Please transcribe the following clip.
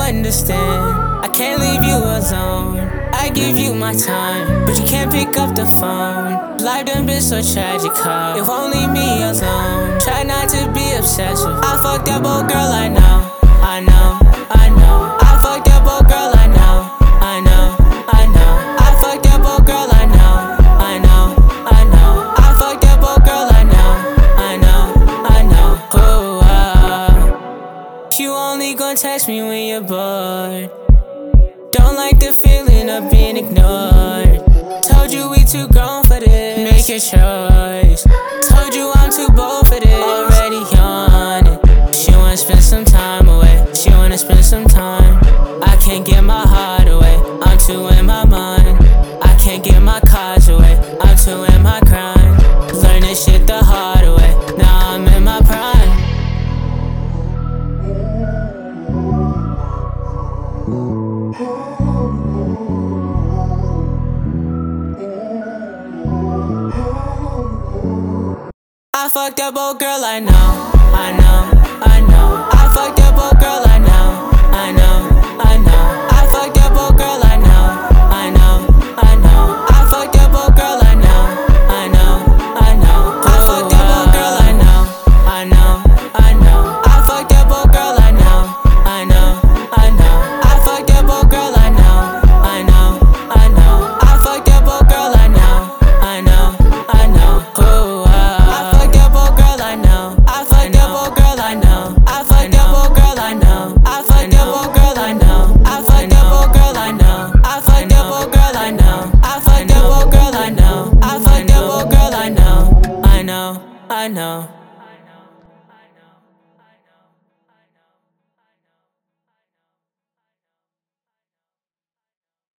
understand. I can't leave you alone. I give you my time, but you can't pick up the phone. Life done been so tragic, huh? If only me alone. Try not to be obsessive. I fucked up, old girl, I know. I know, I know. I fucked up, old girl, I know. I know, I know. I fucked up, old girl, I know. I know, I know. I fucked up, old girl, I know. I know, I know. You only gon' text me when you're bored. Don't like the feeling of being ignored. Told you we too grown for this. Make your choice. Told you I'm too bold for this. Already on it. She wanna spend some time away. She wanna spend some time. I can't get my heart away. I'm too in my mind. I can't get my cards away. I'm too in my grind. Learn this shit the hard way. Now I'm in my prime. I fucked up, old girl, I know. I know, I know. I fucked up, old girl, I know. I know, I know. I fucked up, old girl, I know. I know, I know. I fucked up, old girl, I know. I know, I know. I fucked up, old girl, I know. I know, I know. I fucked up, old girl, I know. I know, I know. I fucked up, old girl, I know. I know, I know. I fucked up, old girl, I know. I know, I know. I fucked up, old girl, I know. I fucked up, old girl, I know. I fucked up, old girl, I know. I fucked up, old girl, I know. I fucked up, old girl, I know. I fucked up, old girl, I know. I fucked up, old girl, I know. I fucked up, old girl, I know. I know, I know.